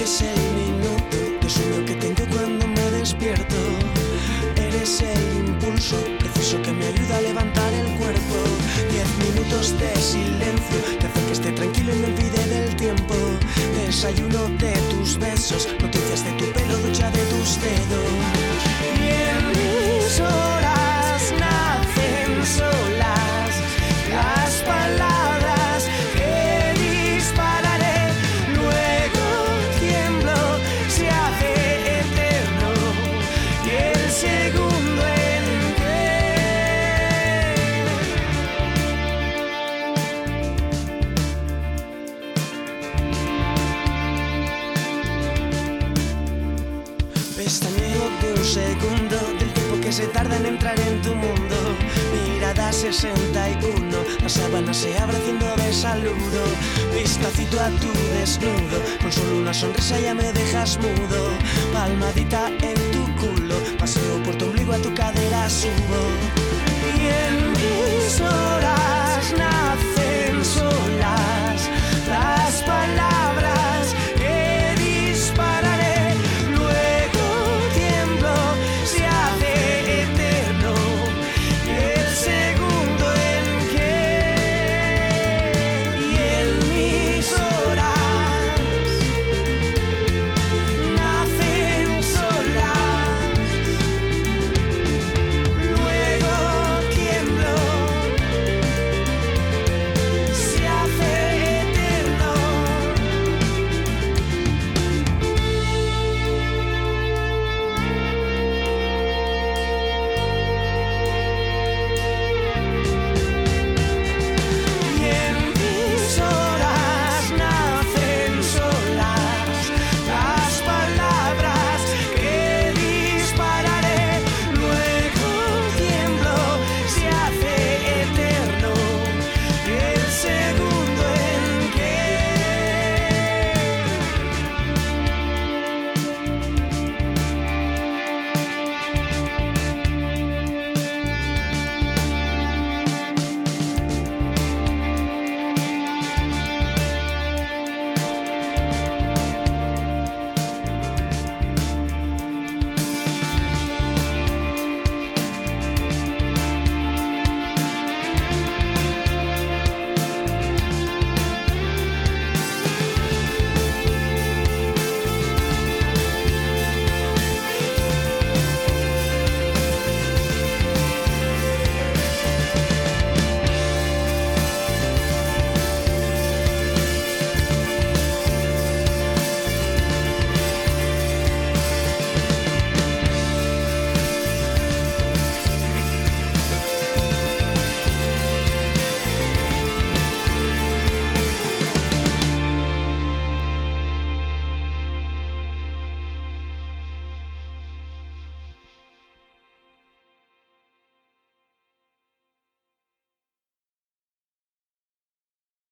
Eres el minuto de sueño que tengo cuando me despierto. Eres el impulso preciso que me ayuda a levantar el cuerpo. 10 minutos de silencio que hacen que esté tranquilo y me olvide del tiempo. Desayuno de tus besos, noticias de tu pelo, ducha de tus dedos. Y en mis horas nacen solas las palabras que dispararé. Luego tiemblo, se hace eterno y el segundo en pestañeo de un segundo del tiempo que se tarda en entrar en tu mundo. Mirada 61, la sábana se abre haciendo de saludo. Vistacito a tu desnudo, con solo una sonrisa ya me dejas mudo. Palmadita en tu culo, paseo por tu ombligo, a tu cadera subo. Y en mis ojos